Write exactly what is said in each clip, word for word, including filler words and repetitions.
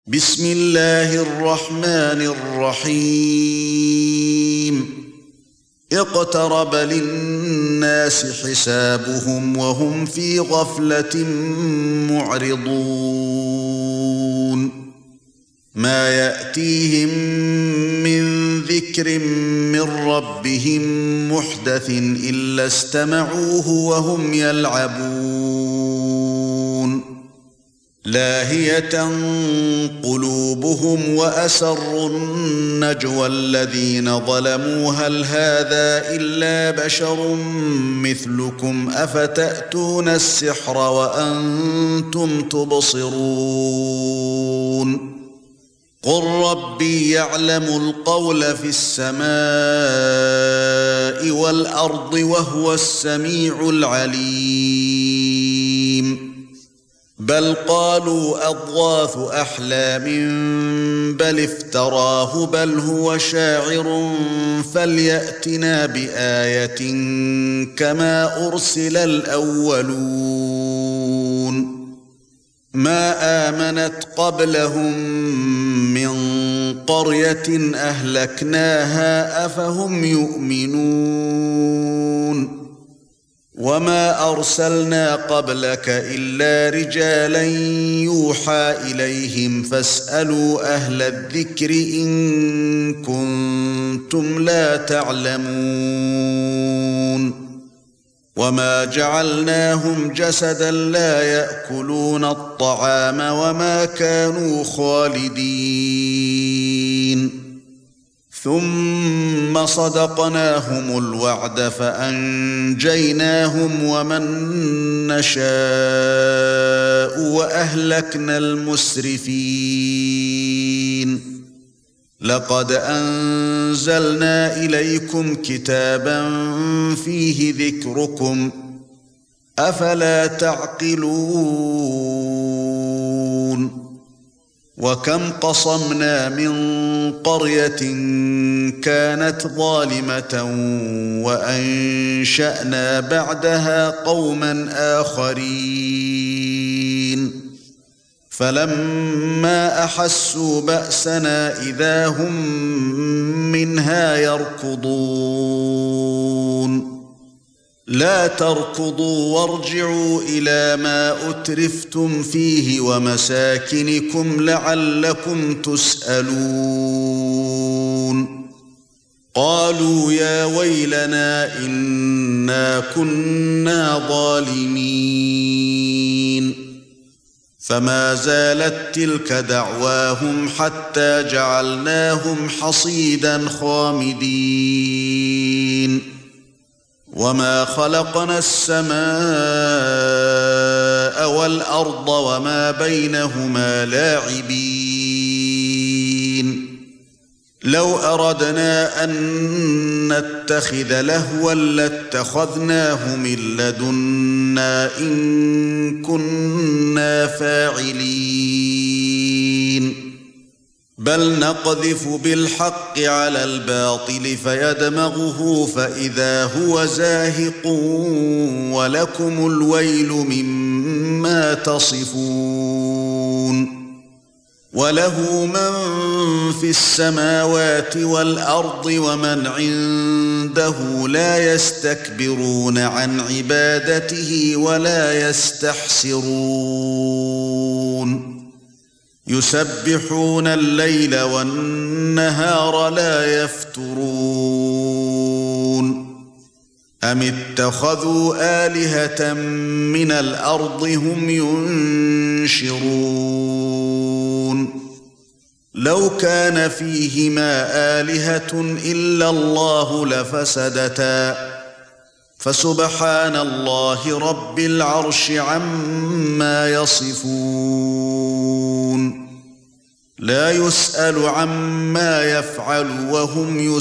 بسم الله الرحمن الرحيم اقترب للناس حسابهم وهم في غفلة معرضون ما يأتيهم من ذكر من ربهم محدث إلا استمعوه وهم يلعبون لاهية قلوبهم وأسروا النجوى الذين ظلموا هل هذا إلا بشر مثلكم أفتأتون السحر وأنتم تبصرون قل ربي يعلم القول في السماء والأرض وهو السميع العليم بل قالوا أضغاث أحلام بل افتراه بل هو شاعر فليأتنا بآية كما أرسل الأولون ما آمنت قبلهم من قرية أهلكناها أفهم يؤمنون وما أرسلنا قبلك إلا رجالا يوحى إليهم فاسألوا أهل الذكر إن كنتم لا تعلمون وما جعلناهم جسدا لا يأكلون الطعام وما كانوا خالدين ثم صدقناهم الوعد فأنجيناهم ومن نشاء وأهلكنا المسرفين لقد أنزلنا إليكم كتابا فيه ذكركم أفلا تعقلون وكم قصمنا من قرية كانت ظالمة وأنشأنا بعدها قوما آخرين فلما أحسوا بأسنا إذا هم منها يركضون لا تركضوا وارجعوا إلى ما أترفتم فيه ومساكنكم لعلكم تسألون قالوا يا ويلنا إنا كنا ظالمين فما زالت تلك دعواهم حتى جعلناهم حصيدا خامدين وما خلقنا السماء والأرض وما بينهما لاعبين لو أردنا أن نتخذ لهوا لاتخذناه من لدنا إن كنا فاعلين بل نقذف بالحق على الباطل فيدمغه فإذا هو زاهق ولكم الويل مما تصفون وله من في السماوات والأرض ومن عنده لا يستكبرون عن عبادته ولا يستحسرون يسبحون الليل والنهار لا يفترون أم اتخذوا آلهة من الأرض هم ينشرون لو كان فيهما آلهة إلا الله لفسدتا فسبحان الله رب العرش عما يصفون لا يسأل عما يفعل وهم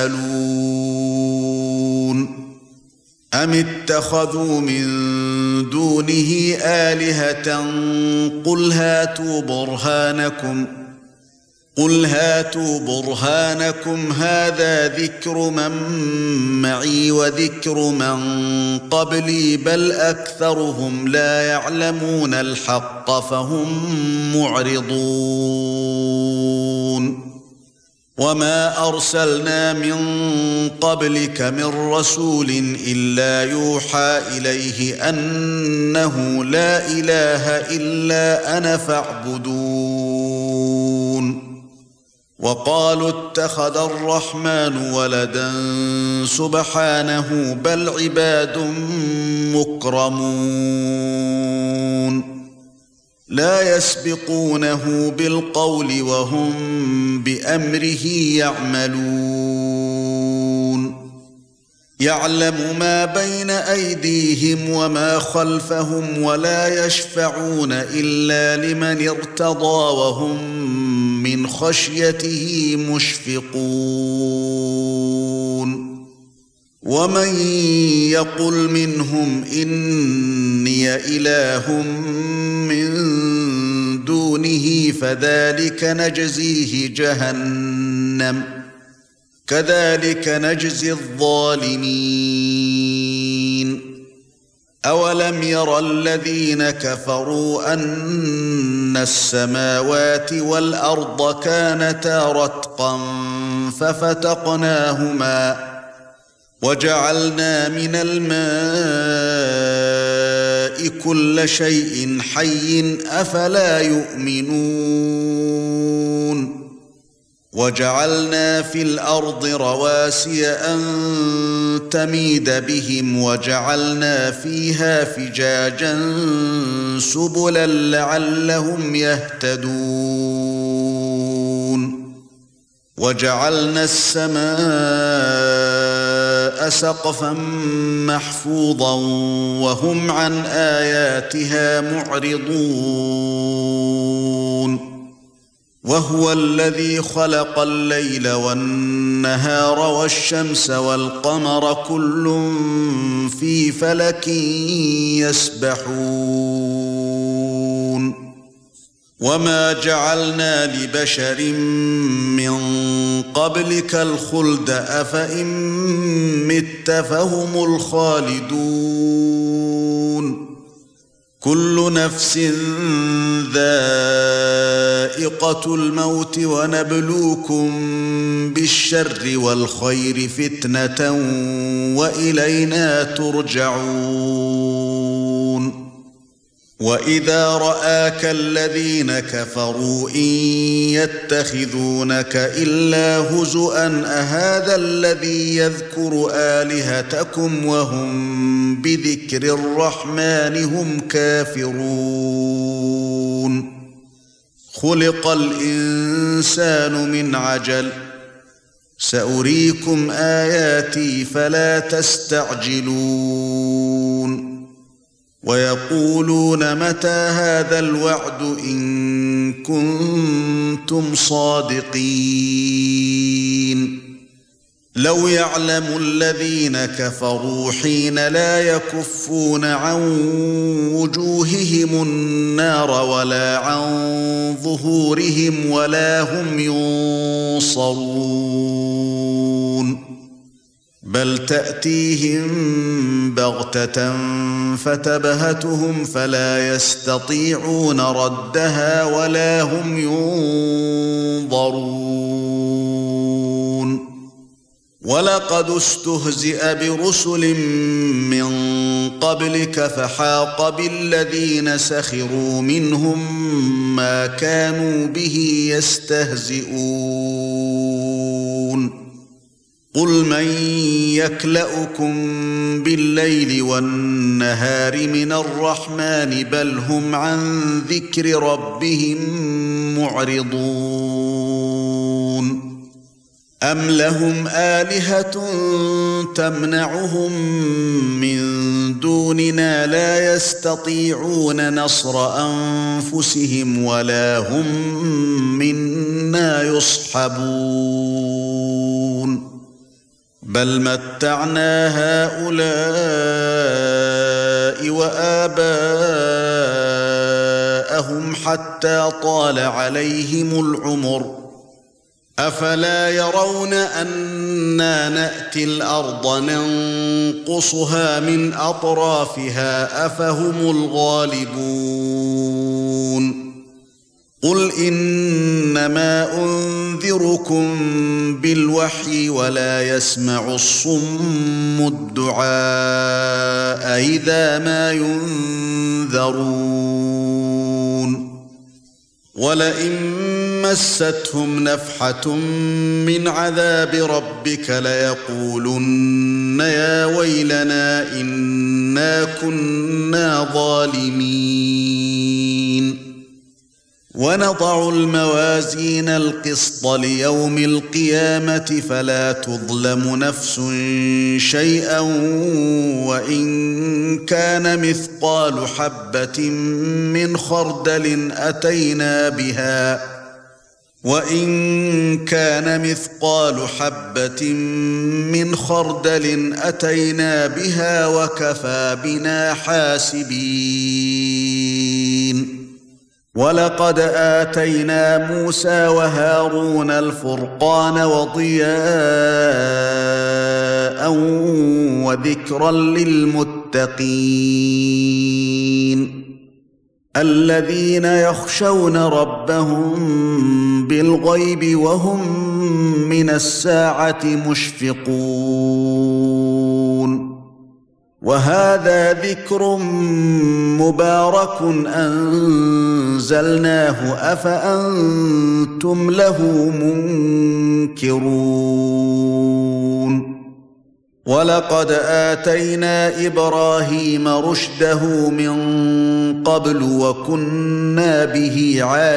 يسألون أم اتخذوا من دونه آلهة قل هاتوا برهانكم قُلْ هَاتُوا بُرْهَانَكُمْ هَذَا ذِكْرُ مَن مَّعِي وَذِكْرُ مَن قَبْلِي بَلْ أَكْثَرُهُمْ لَا يَعْلَمُونَ الْحَقَّ فَهُم مُّعْرِضُونَ وَمَا أَرْسَلْنَا مِن قَبْلِكَ مِن رَّسُولٍ إِلَّا يُوحَىٰ إِلَيْهِ أَنَّهُ لَا إِلَٰهَ إِلَّا أَنَا فَاعْبُدُونِ وَقَالُوا اتَّخَذَ الرَّحْمَنُ وَلَدًا سُبْحَانَهُ بَلْ عِبَادٌ مُّكْرَمُونَ لا يسبقونه بالقول وهم بأمره يعملون يعلم ما بين أيديهم وما خلفهم ولا يشفعون إلا لمن ارتضى وهم من خشيته مشفقون ومن يقل منهم إني إله من دونه فذلك نجزيه جهنم كذلك نجزي الظالمين أولم يرى الذين كفروا أن السماوات والأرض كانتا رتقا ففتقناهما وَجَعَلْنَا مِنَ الْمَاءِ كُلَّ شَيْءٍ حَيٍّ أَفَلَا يُؤْمِنُونَ وَجَعَلْنَا فِي الْأَرْضِ رَوَاسِيَ أَن تَمِيدَ بِهِمْ وَجَعَلْنَا فِيهَا فِجَاجًا سُبُلًا لَّعَلَّهُمْ يَهْتَدُونَ وَجَعَلْنَا السَّمَاءَ سَقْفًا مَّحْفُوظًا وَهُمْ عَنْ آيَاتِهَا مُعْرِضُونَ وَهُوَ الَّذِي خَلَقَ اللَّيْلَ وَالنَّهَارَ وَالشَّمْسَ وَالْقَمَرَ كُلٌّ فِي فَلَكٍ يَسْبَحُونَ وَمَا جَعَلْنَا لِبَشَرٍ مِّن قَبْلِكَ الْخُلْدَ أَفَإِن مِّتَّ فَهُمُ الْخَالِدُونَ كُلُّ نَفْسٍ ذَائِقَةُ الْمَوْتِ وَنَبْلُوكُم بِالشَّرِّ وَالْخَيْرِ فِتْنَةً وَإِلَيْنَا تُرْجَعُونَ وَإِذَا رَآكَ الَّذِينَ كَفَرُوا إِن يَتَّخِذُونَكَ إِلَّا هُزُوًا أَهَذَا الَّذِي يَذْكُرُ آلِهَتَكُمْ وَهُمْ بِذِكْرِ الرَّحْمَنِ هُمْ كَافِرُونَ خُلِقَ الْإِنسَانُ مِنْ عَجَلٍ سَأُرِيكُمْ آيَاتِي فَلَا تَسْتَعْجِلُونَ وَيَقُولُونَ مَتَى هَذَا الْوَعْدُ إِن كُنتُمْ صَادِقِينَ لَوْ يَعْلَمُ الَّذِينَ كَفَرُوا حِينَ لَا يَكُفُّونَ عَن وُجُوهِهِمُ النَّارَ وَلَا عَن ظُهُورِهِمْ وَلَا هُمْ يُنصَرُونَ بَلْ تَأْتِيهِمْ بَغْتَةً فَتَبْهَتُهُمْ فَلَا يَسْتَطِيعُونَ رَدَّهَا وَلَا هُمْ يُنظَرُونَ وَلَقَدِ اسْتُهْزِئَ بِرُسُلٍ مِّن قَبْلِكَ فَحَاقَ بِالَّذِينَ سَخِرُوا مِنْهُم مَّا كَانُوا بِهِ يَسْتَهْزِئُونَ قُلْ مَن يَكْلَؤُكُم بِاللَّيْلِ وَالنَّهَارِ مِنَ الرَّحْمَنِ بَلْ هُمْ عَن ذِكْرِ رَبِّهِم مُّعْرِضُونَ أَمْ لَهُمْ آلِهَةٌ تَمْنَعُهُم مِّن دُونِنَا لَا يَسْتَطِيعُونَ نَصْرَ أَنفُسِهِمْ وَلَا هُم مِّنَّا يُصْحَبُونَ بَلْ مَتَّعْنَا هَؤُلَاءِ وَآبَاءَهُمْ حَتَّى طَالَ عَلَيْهِمُ الْعُمُرُ أفلا يرون أنا نأتي الأرض ننقصها من أطرافها أفهم الغالبون قل إنما أنذركم بالوحي ولا يسمع الصم الدعاء إذا ما ينذرون ولئن مستهم نفحة من عذاب ربك ليقولن يا ويلنا إنا كنا ظالمين ونضع الموازين القسط ليوم القيامة فلا تظلم نفس شيئا وإن كان مثقال حبة من خردل أتينا بها وَإِن كَانَ مِثْقَالُ حَبَّةٍ مِّنْ خَرْدَلٍ أَتَيْنَا بِهَا وَكَفَى بِنَا حَاسِبِينَ وَلَقَدْ آتَيْنَا مُوسَى وَهَارُونَ الْفُرْقَانَ وَضِيَاءً وَذِكْرًا لِّلْمُتَّقِينَ الذين يخشون ربهم بالغيب وهم من الساعة مشفقون وهذا ذكر مبارك أنزلناه أفأنتم له منكرون ولقد آتينا إبراهيم رشده من قبل وكنا به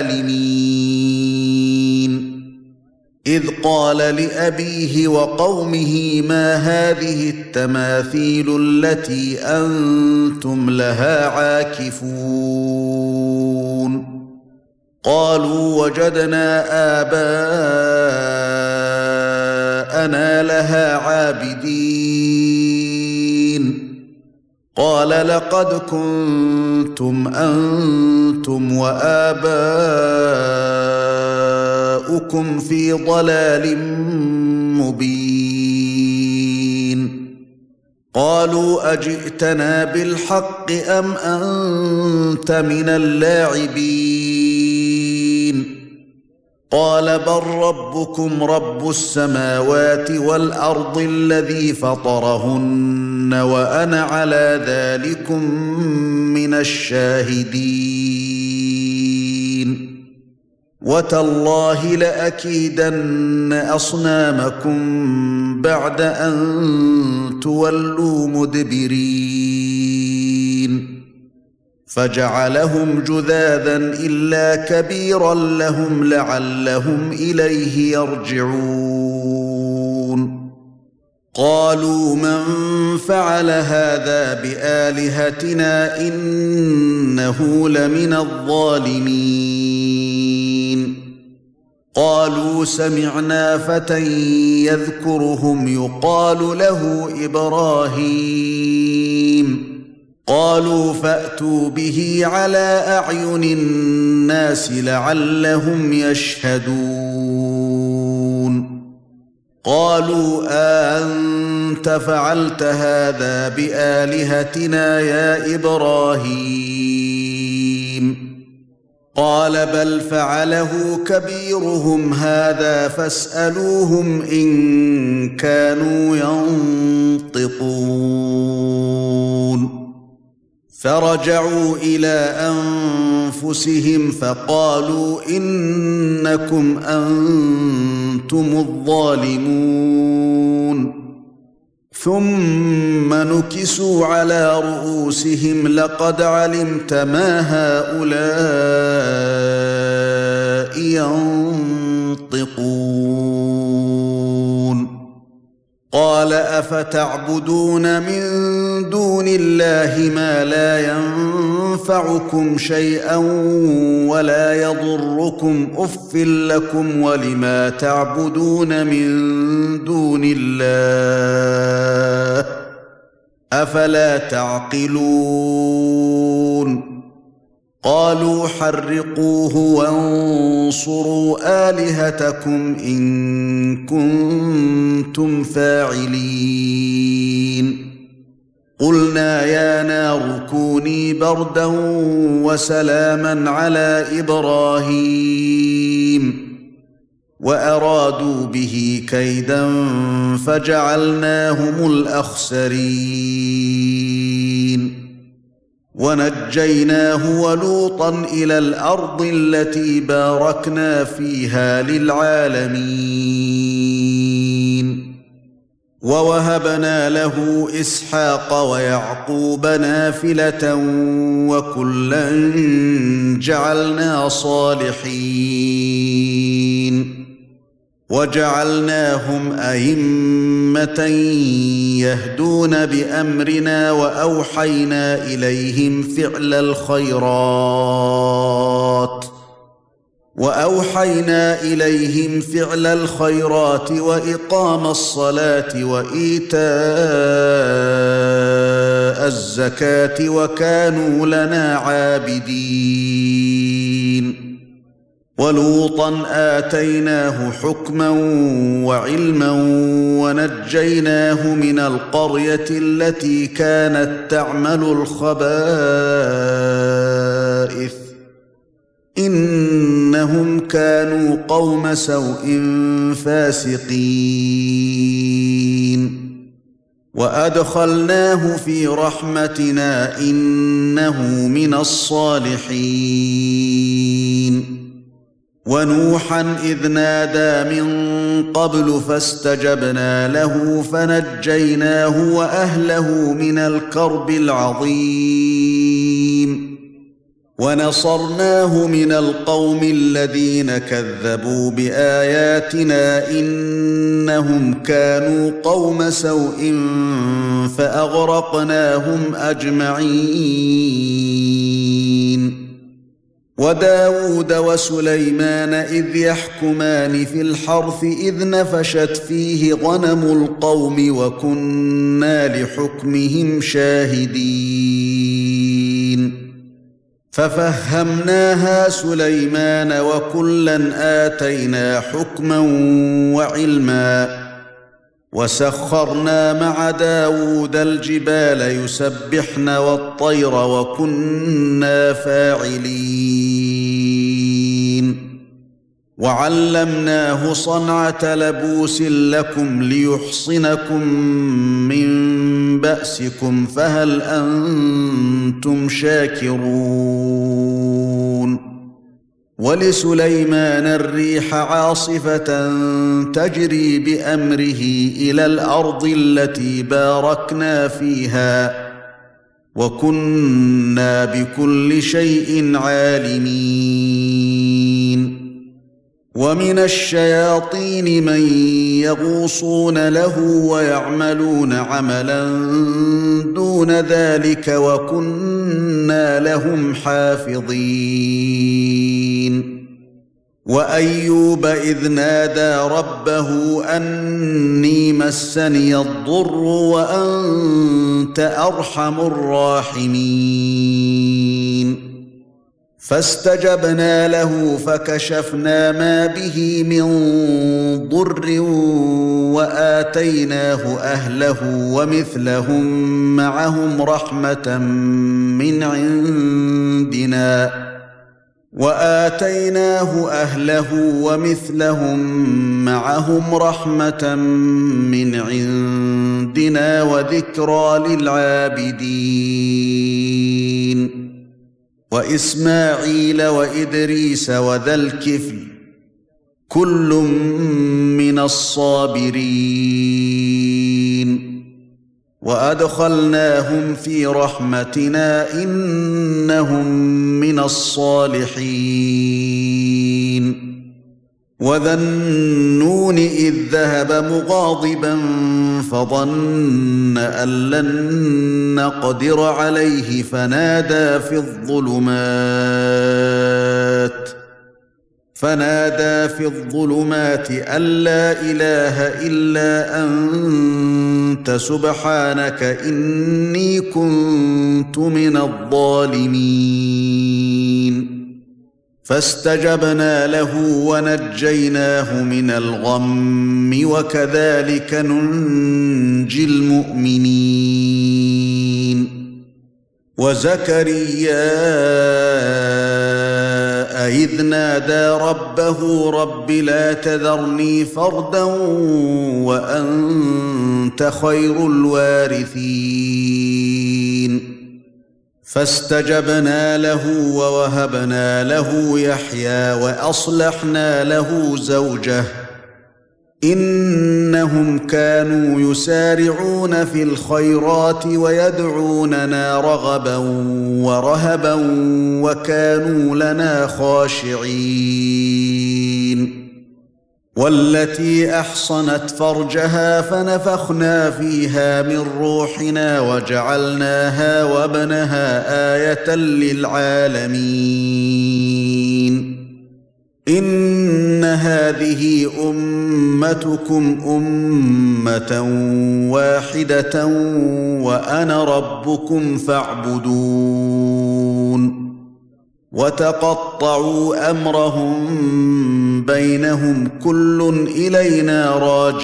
عالمين إذ قال لأبيه وقومه ما هذه التماثيل التي أنتم لها عاكفون قالوا وجدنا آباءنا لها عابدين قال لقد كنتم أنتم وآباؤكم في ضلال مبين قالوا أجئتنا بالحق أم أنت من اللاعبين قال بل ربكم رب السماوات والأرض الذي فطرهن وأنا على ذلكم من الشاهدين وتالله لأكيدن أصنامكم بعد أن تولوا مدبرين فجعلهم جذاذا إلا كبيرا لهم لعلهم إليه يرجعون قالوا من فعل هذا بآلهتنا إنه لمن الظالمين قالوا سمعنا فتى يذكرهم يقال له إبراهيم قالوا فأتوا به على أعين الناس لعلهم يشهدون قالوا أأنت فعلت هذا بآلهتنا يا إبراهيم قال بل فعله كبيرهم هذا فاسألوهم إن كانوا ينطقون فرجعوا إلى أنفسهم فقالوا إنكم أنتم الظالمون ثم نكسوا على رؤوسهم لقد علمت ما هؤلاء ينطقون قال أفتعبدون من دون الله ما لا ينفعكم شيئا ولا يضركم أف لكم ولما تعبدون من دون الله أفلا تعقلون قالوا حرقوه وانصروا آلهتكم إن كنتم فاعلين قلنا يا نار كوني بردا وسلاما على إبراهيم وأرادوا به كيدا فجعلناهم الأخسرين ونجيناه ولوطا إلى الأرض التي باركنا فيها للعالمين ووهبنا له إسحاق ويعقوب نافلة وكلا جعلنا صالحين وجعلناهم أئمة يهدون بأمرنا وأوحينا إليهم فعل الخيرات وأوحينا إليهم فعل الخيرات وإقام الصلاة وإيتاء الزكاة وكانوا لنا عابدين ولوطا آتيناه حكما وعلما ونجيناه من القرية التي كانت تعمل الخبائث إنهم كانوا قوم سوء فاسقين وأدخلناه في رحمتنا إنه من الصالحين ونوحا إذ نادى من قبل فاستجبنا له فنجيناه وأهله من الكرب العظيم ونصرناه من القوم الذين كذبوا بآياتنا إنهم كانوا قوم سوء فأغرقناهم أجمعين وداود وسليمان إذ يحكمان في الحرث إذ نفشت فيه غنم القوم وكنا لحكمهم شاهدين ففهمناها سليمان وكلا آتينا حكما وعلما وسخرنا مع داود الجبال يسبحن والطير وكنا فاعلين وعلمناه صنعة لبوس لكم ليحصنكم من بأسكم فهل أنتم شاكرون ولسليمان الريح عاصفة تجري بأمره إلى الأرض التي باركنا فيها وكنا بكل شيء عالمين ومن الشياطين من يغوصون له ويعملون عملا دون ذلك وكنا لهم حافظين وأيوب إذ نادى ربه أني مسني الضر وأنت أرحم الراحمين فاستجبنا له فكشفنا ما به من ضر وآتيناه أهله ومثلهم معهم رحمة من عندنا وآتيناه أهله ومثلهم معهم رحمة من عندنا وذكرى للعابدين وإسماعيل وإدريس وذا الكفل كل من الصابرين وأدخلناهم في رحمتنا إنهم من الصالحين وذا النون إذ ذهب مغاضبا فظن أن لن نقدر عليه فنادى في الظلمات فنادى في الظلمات أن لا إله إلا أنت سبحانك إني كنت من الظالمين فاستجبنا له ونجيناه من الغم وكذلك ننجي المؤمنين وزكريا إذ نادى ربه رب لا تذرني فردا وأنت خير الوارثين فاستجبنا له ووهبنا له يحيى وأصلحنا له زوجه إنهم كانوا يسارعون في الخيرات ويدعوننا رغبا ورهبا وكانوا لنا خاشعين والتي أحصنت فرجها فنفخنا فيها من روحنا وجعلناها وابنها آية للعالمين إن هذه أمتكم أمة واحدة وأنا ربكم فاعبدون وتقطعوا أمرهم بينهم كل إلينا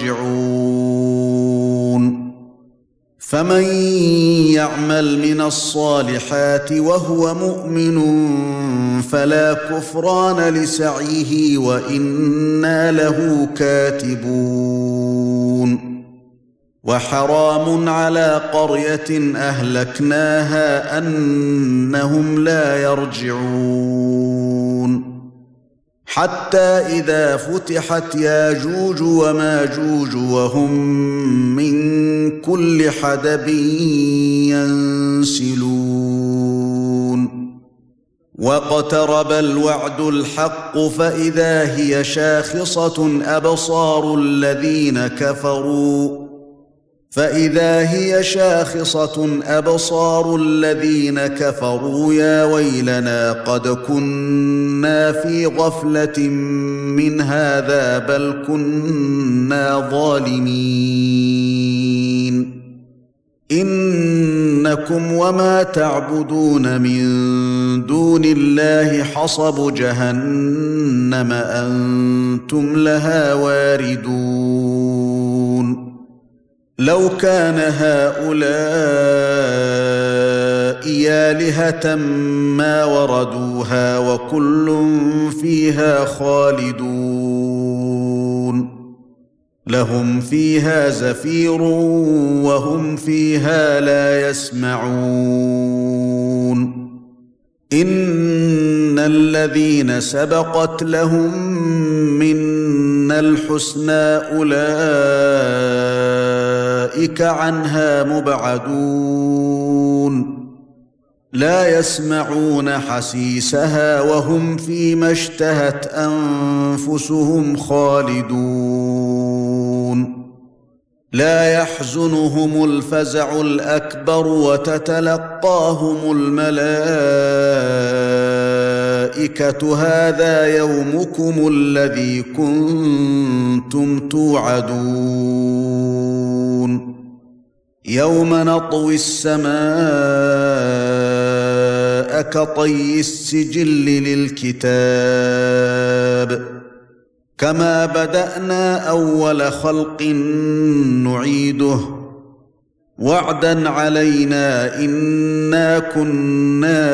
راجعون فمن يعمل من الصالحات وهو مؤمن فلا كفران لسعيه وإنا له كاتبون وحرام على قرية أهلكناها أنهم لا يرجعون حتى إذا فتحت ياجوج وماجوج وهم من كل حدب ينسلون واقترب الوعد الحق فإذا هي شاخصة أبصار الذين كفروا فإذا هي شاخصة أبصار الذين كفروا يا ويلنا قد كنا في غفلة من هذا بل كنا ظالمين إنكم وما تعبدون من دون الله حصب جهنم أنتم لها واردون لو كان هؤلاء آلهة ما وردوها وكل فيها خالدون لهم فيها زفير وهم فيها لا يسمعون إن الذين سبقت لهم منا الحسنى أولئك عنها مبعدون لا يسمعون حسيسها وهم فيما اشتهت أنفسهم خالدون لا يحزنهم الفزع الأكبر وتتلقاهم الملائكة هذا يومكم الذي كنتم توعدون يوم نطوي السماء كطي السجل للكتاب كما بدأنا أول خلق نعيده وعدا علينا إنا كنا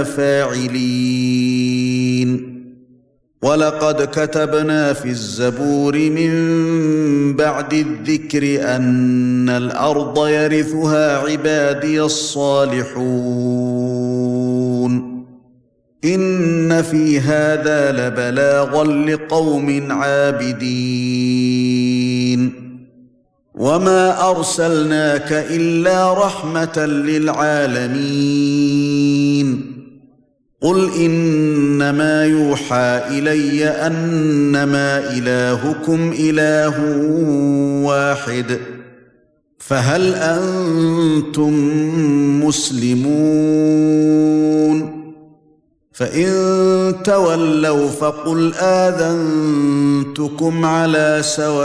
فاعلين ولقد كتبنا في الزبور من بعد الذكر أن الأرض يرثها عبادي الصالحون إن في هذا لبلاغا لقوم عابدين وما أرسلناك إلا رحمة للعالمين قل إنما يوحى إلي أنما إلهكم إله واحد فهل أنتم مسلمون فإن تولوا فقل آذنتكم على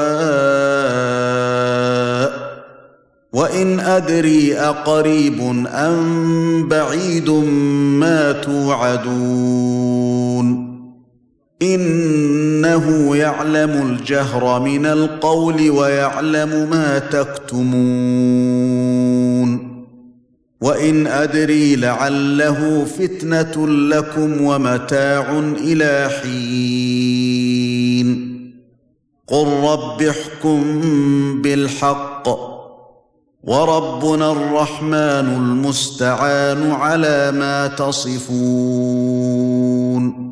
سواء وإن أدري أقريب أم بعيد ما توعدون إنه يعلم الجهر من القول ويعلم ما تكتمون وإن أدري لعله فتنة لكم ومتاع إلى حين قل رب احكم بالحق وربنا الرحمن المستعان على ما تصفون